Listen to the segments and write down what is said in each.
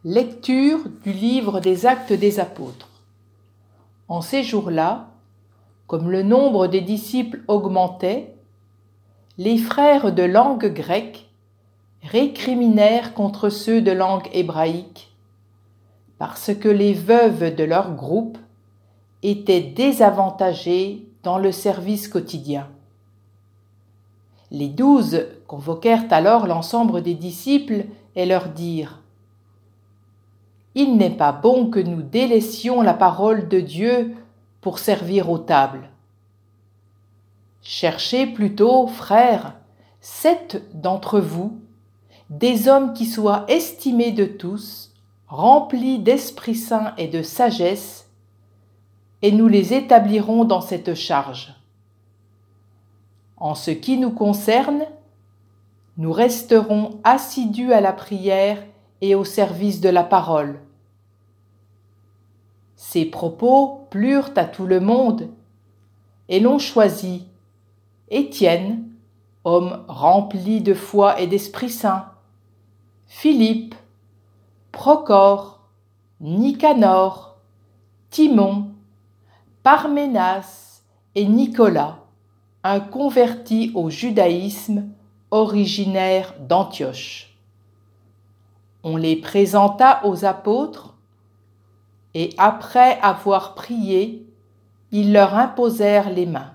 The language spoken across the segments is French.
Lecture du livre des Actes des Apôtres. En ces jours-là, comme le nombre des disciples augmentait, les frères de langue grecque récriminèrent contre ceux de langue hébraïque, parce que les veuves de leur groupe étaient désavantagées dans le service quotidien. Les 12 convoquèrent alors l'ensemble des disciples et leur dirent : « Il n'est pas bon que nous délaissions la parole de Dieu pour servir aux tables. Cherchez plutôt, frères, 7 d'entre vous, des hommes qui soient estimés de tous, remplis d'Esprit Saint et de sagesse, et nous les établirons dans cette charge. En ce qui nous concerne, nous resterons assidus à la prière et au service de la parole. » Ces propos plurent à tout le monde, et l'on choisit Étienne, homme rempli de foi et d'Esprit Saint, Philippe, Procore, Nicanor, Timon, Parménas et Nicolas, un converti au judaïsme originaire d'Antioche. On les présenta aux apôtres, et après avoir prié, ils leur imposèrent les mains.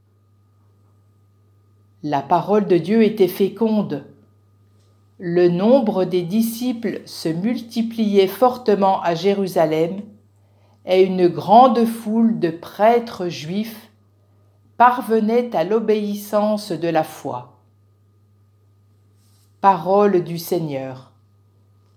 La parole de Dieu était féconde. Le nombre des disciples se multipliait fortement à Jérusalem, et une grande foule de prêtres juifs parvenait à l'obéissance de la foi. Parole du Seigneur.